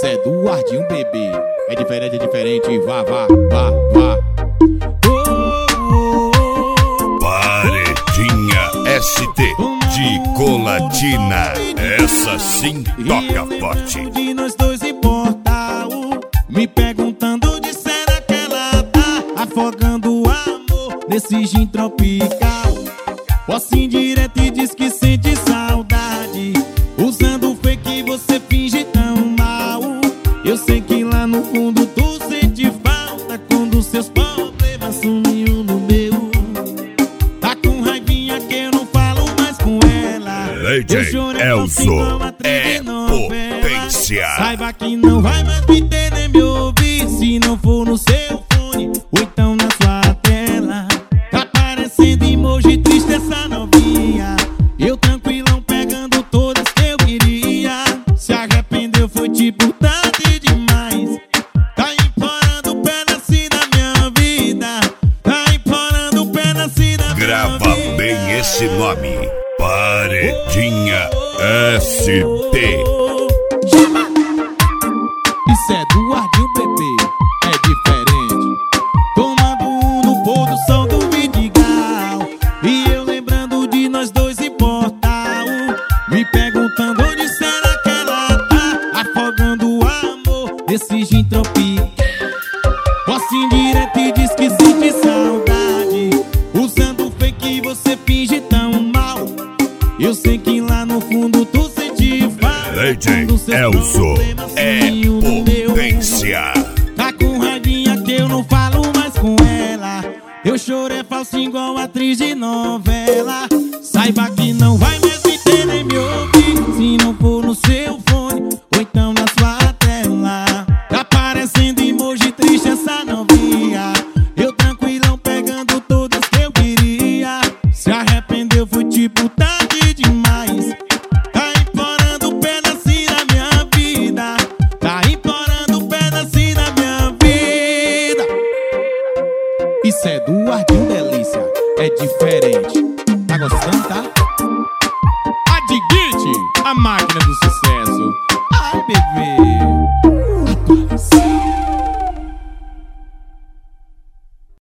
Isso é do Ardinho, bebê. É diferente, vá, vá, vá, vá. Paredinha ST de Colatina. Essa sim toca forte. De nós dois em portal, me perguntando de será que ela tá afogando o amor nesse gin tropical. Posso ir direto e diz que sente saudade, usando o fake você finge tão mal. Eu sei que lá no fundo tu sente falta quando seus problemas sumiu no meu. Tá com raivinha que eu não falo mais com ela. DJ Elzo é potência. Saiba que não vai mais me ter nem me ouvir se não for no seu fone ou então na sua tela. Tá parecendo emoji triste essa novinha. Eu tranquilão pegando todas que eu queria. Se arrependeu foi tipo tarde demais. Tá implorando um pedacinho da minha vida. Tá implorando um pedacinho da minha vida. Grava bem esse nome, Paredinha ST. Isso é do Ardinho, bebê, é diferente. Tomando no pôr do sol do Vidigal, e eu lembrando de nós dois em portal, me perguntando onde será que ela tá afogando o amor desse gin tropical. Posso ir direto e diz que sente saudade, usando o fake você finge tão mal. Eu sei que lá no fundo tu sente falta. DJ Elzo é potência. Tá com raivinha que eu não falo mais com ela. Eu choro é falso igual atriz de novela. Saiba que não vai mais me ter nem me ouvir se não for no seu fone ou então na sua tela. Tá parecendo emoji triste essa novinha. Eu tranquilão pegando todas que eu queria. Se arrependeu foi tipo tarde demais. Tá implorando um pedacinho da minha vida. Tá implorando um pedacinho da minha vida. Isso é do Ardinho, delícia, é diferente. Tá gostando, tá? A Digit, a máquina do sucesso.